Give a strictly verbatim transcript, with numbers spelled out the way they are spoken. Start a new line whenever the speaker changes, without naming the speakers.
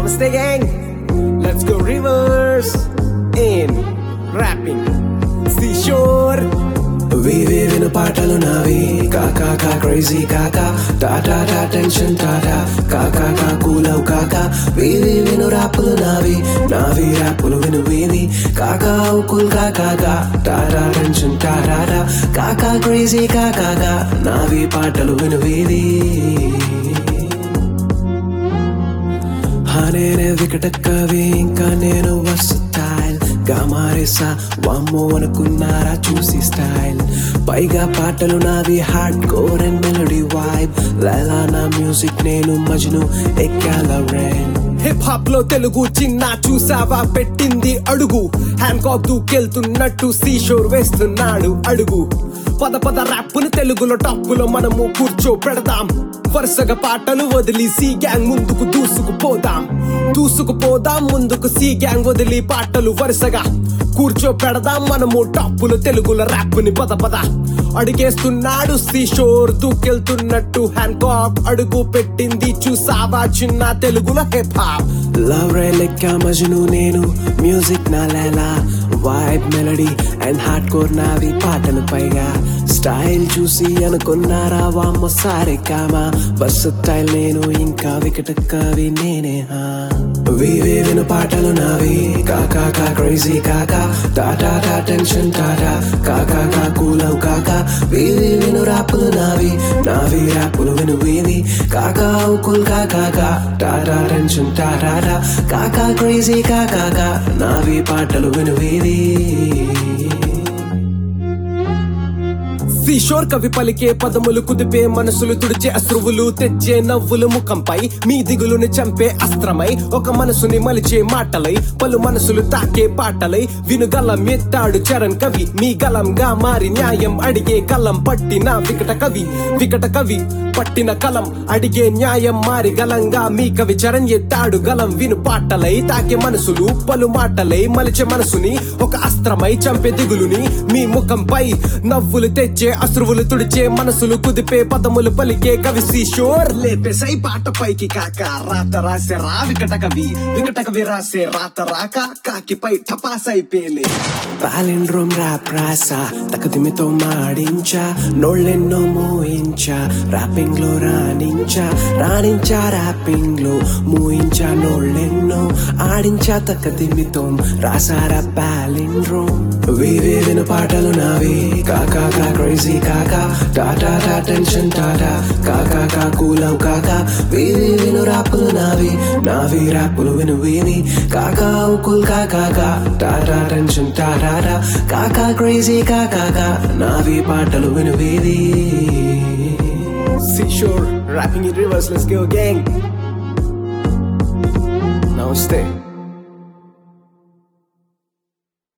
Namaste gang, let's go reverse in rapping. Seashore
వివి విను పాటలు నావి కాకా కా క్రేజీ కాకా టాటా టా టెన్షన్ టాటా కాకా కా కూలవు కాకా వివి విను రాపులు నావి నావి రాపులు విను వివి కాకా కూల్ కాకా కా టాటా టెన్షన్ టాటా కాకా క్రేజీ కాకా కా నావి పాటలు విను వివి నేనే వికట కవి ఇంకా నేను వర్సటైల్ గా మారేసా వామ్మో అనుకున్నారా చూసి స్టైల్ పైగా పాటలు నావి hard core and melody vibe Laila నా మ్యూజిక్ నేను మజ్ను ఎక్కాల రైన్
హిప్ హాప్ లో తెలుగు చిన్న చూసావా పెట్టింది అడుగు హ్యాండ్ కాక్ దూకెళ్తున్నట్టు సీషోర్ వేస్తున్నాడు అడుగు పద పద ర్యాప్ను తెలుగులో టాప్పులో మనము కూర్చో పెడదాం వరుసగా పాటలు వదిలి సి గ్యాంగ్ ముందుకు దూసుకుపోదాం దూసుకుపోదాం ముందుకు సి గ్యాంగ్ వదిలి పాటలు వరుసగా కూర్చో పెడదాం మనము టాప్పులు తెలుగులో ర్యాప్ ని పద పద అడిగేస్తున్నాడు సీషోర్ దూకెళ్తున్నట్టు హ్యాండ్ కాక్ అడుగు పెట్టింది చూసావా చిన్న తెలుగులో హిప్ హాప్
లవ్ రే లెక్క మజ్ను నేను మ్యూజిక్ నా Laila vibe melody and hard core నావి పాటలు పైగా స్టైల్ చూసి అనుకున్నారా వామ్మ సారే కామా వర్సటైల్ నేను ఇంకా వికట కవి నేనే హా వివి విను పాటలు నావి కాకా కా క్రేజీ కాకా టాటా టా టెన్షన్ టాటా కాకా కా కూలవు కాకా వివి విను రాపులు నావి నావి రాపులు విను వివి కాకా కూల్ కాకా కా టాటా టెన్షన్ టాటా కాకా క్రేజీ కాకా కా నావి పాటలు విను వివి
సీషోర్ కవి పలికే పదములు కుదిపే మనసులు తుడిచే అశ్రువులు తెచ్చే నవ్వులు ముఖంపై మీ దిగులుని చంపే అస్త్రమై ఒక మనసుని మలిచే మాటలై పలు మనసులు తాకే పాటలై వినుగలం ఎత్తాడు చరణ్ కవి మీ గలంగా మారి న్యాయం అడిగే కలం పట్టిన వికట కవి వికట కవి పట్టిన కలం అడిగే న్యాయం మారి గలంగా మీ కవి చరణ్ ఎత్తాడు గలం విను పాటలై తాకే మనసులు పలు మాటలై మలిచే మనసుని ఒక అస్త్రమై చంపే దిగులుని మీ ముఖంపై నవ్వులు తెచ్చే అశ్రువులు తుడిచే మనసులు కుదిపే పదములు పలికే కవి సీషోర్ లేపేసై పాట పైకి కాక రాత రాసే రా వికట కవి వికట కవి రాసే రాత రాక కాకిపై టపాసై పేలే
పాలిండ్రోమ్ ర్యాప్ రాసా తకదిమితో మాడించా నోళ్ళెన్నో మోయించా ర్యాపింగ్ లో రాణించా రాణించా ర్యాపింగ్ లో మూయించా నోళ్ళెన్నో ఆడించా తకదిమితో రాసారా పాలిండ్రోమ్ వివి విను పాటలు నావి కాకా కా క్రేజీ కాకా టాటా టా టెన్షన్ టాటా కాకా కా కూలవు కాకా వివి విను రాపులు నావి నావి రాపులు విను వివి కాకా కూల్ కాకా కా టాటా టెన్షన్ టాటా కాకా క్రేజీ కాకా కా నావి పాటలు విను వివి
Seashore rapping in reverse, let's go gang. Namaste.